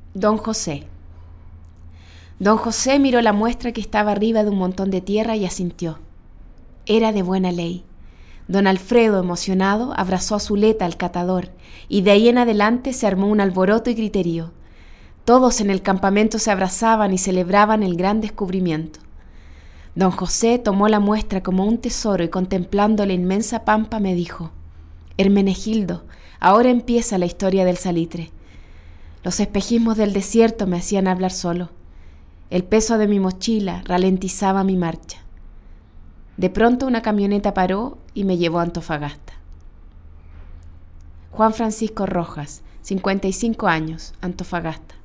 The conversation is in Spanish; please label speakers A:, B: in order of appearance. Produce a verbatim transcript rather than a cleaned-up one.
A: Don José. Don José miró la muestra que estaba arriba de un montón de tierra y asintió. Era de buena ley. Don Alfredo, emocionado, abrazó a Zuleta, al catador, y de ahí en adelante se armó un alboroto y griterío. Todos en el campamento se abrazaban y celebraban el gran descubrimiento. Don José tomó la muestra como un tesoro y contemplando la inmensa pampa me dijo: Hermenegildo, ahora empieza la historia del salitre. Los espejismos del desierto me hacían hablar solo. El peso de mi mochila ralentizaba mi marcha. De pronto una camioneta paró y me llevó a Antofagasta. Juan Francisco Rojas, cincuenta y cinco años, Antofagasta.